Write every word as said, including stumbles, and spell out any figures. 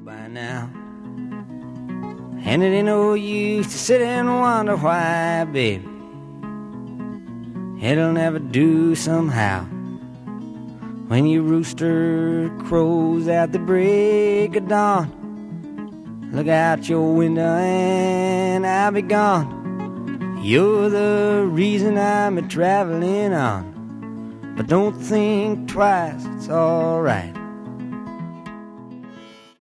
by now. And it ain't no use to sit and wonder why, baby. It'll never do somehow. When your rooster crows at the break of dawn, look out your window and I'll be gone. You're the reason I'm a traveling on. But don't think twice, it's alright.